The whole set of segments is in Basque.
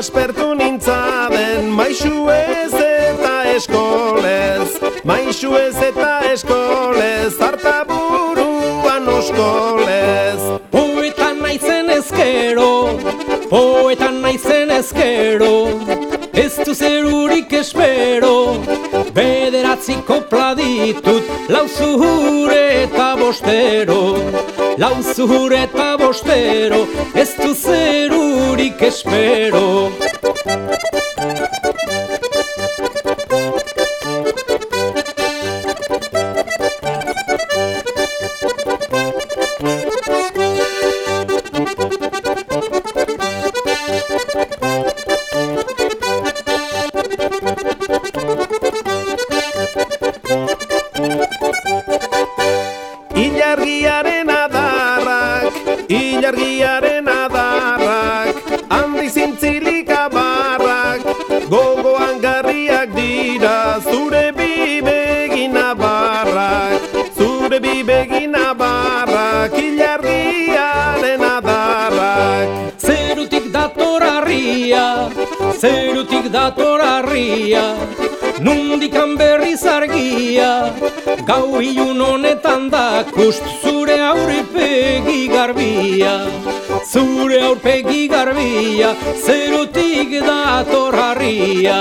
aspertu nintzaden, maixu ez eta eskolez, maixu ez eta eskolez, harta buruan oskolez. Poetan naizen ezkero, poetan naizen ezkero, ez du zerurik espero, bederatzi kopla ditut, lau zuhure eta bostero, lau zuhure eta bostero, ez du zerurik espero. Ilargiaren adarrak, handi zintzilik abarrak, gogoan garriak dira, zure bibegin abarrak, zure bibegin abarrak, ilargiaren adarrak. Zerutik dator harria, zerutik dator harria, nundikan berriz argia, gau ilun honetan dakust zure aurpegi garbia, zure aurpegi garbia, zerutik dator harria.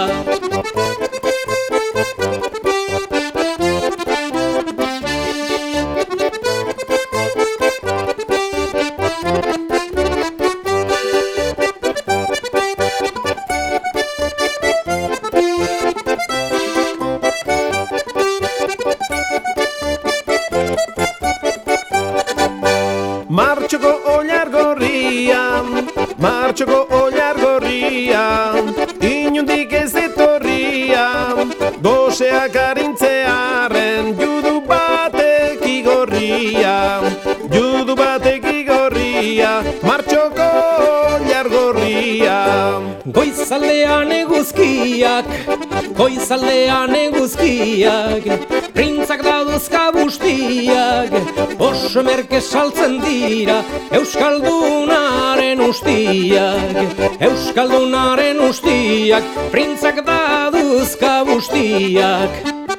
Martxoko oilar gorria, martxoko oilar gorria, inundik ez etorria, goseak arintzearen judu batek igorria, judu batek igorria, martxoko oilar gorria. Goizaldean eguzkiak, goizaldean eguzkiak, printzak daduzka bustiak, oso merke saltzen dira, euskaldunaren ustiak, euskaldunaren ustiak, printzak daduzka bustiak.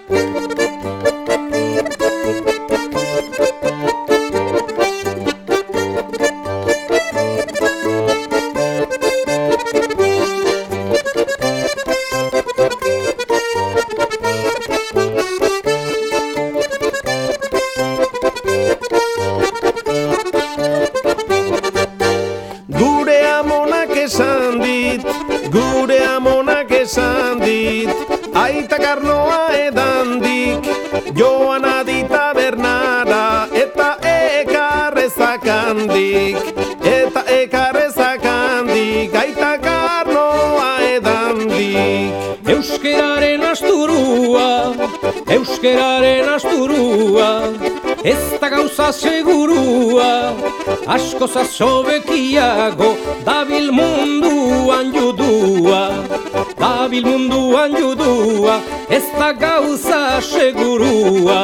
Gure amonak esan dit, aita karnoa edan dik, joan adita bernara, eta ekarrezak handik, eta ekarrezak handik, aita karnoa edan dik. Euskeraren asturua, euskeraren asturua, ez da gauza segurua, asko zazobekiago, dabil munduan judua, dabil munduan judua, ez da gauza segurua.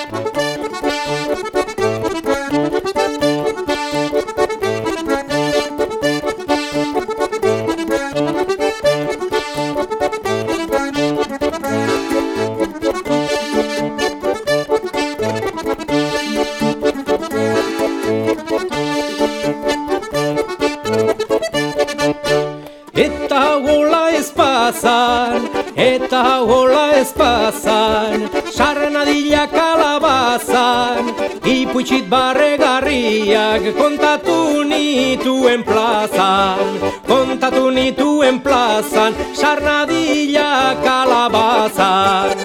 Eta hola ez pasan, sarnadila kalabazan, ipuitxit barregarriak kontatu nituen plazan, kontatu nituen plazan, sarnadila kalabazan.